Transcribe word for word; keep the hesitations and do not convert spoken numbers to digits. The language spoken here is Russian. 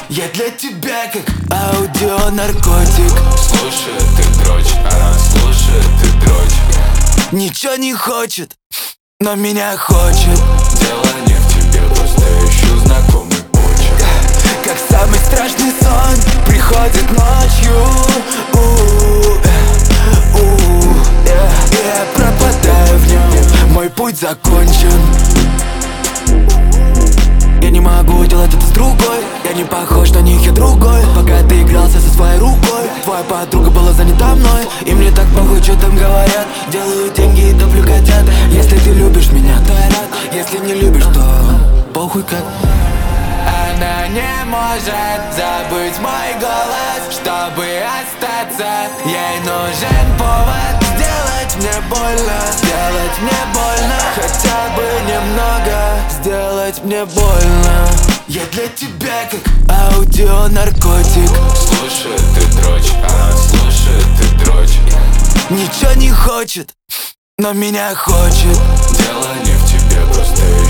Я для тебя как аудионаркотик. Слушай, ты дрочь, она слушает, ты дрочь. Ничего не хочет, но меня хочет. Дело не в тебе, просто ищу знакомый почерк. Как самый страшный сон приходит ночью. У-у-у, у-у-у, yeah. Я пропадаю в нем, мой путь закончен. Я не могу делать это с другой. Я не похож на них, я другой. Пока ты игрался со своей рукой, твоя подруга была занята мной. И мне так похуй, что там говорят. Делаю деньги и топлю котят. Если ты любишь меня, то я рад. Если не любишь, то похуй как. Она не может забыть мой голос. Чтобы остаться, ей нужен повод. Сделать мне больно, сделать мне больно. Хотя бы немного, сделать мне больно. Я для тебя как аудионаркотик. Слушай, ты дрочь, она слушает, ты дрочь. Ничего не хочет, но меня хочет. Дело не в тебе, просто